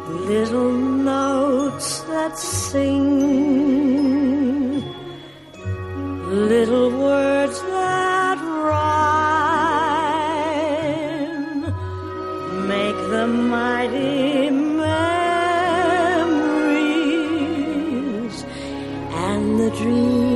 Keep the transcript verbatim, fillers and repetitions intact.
little notes that sing, little words that rhyme, make the mighty memories and the dreams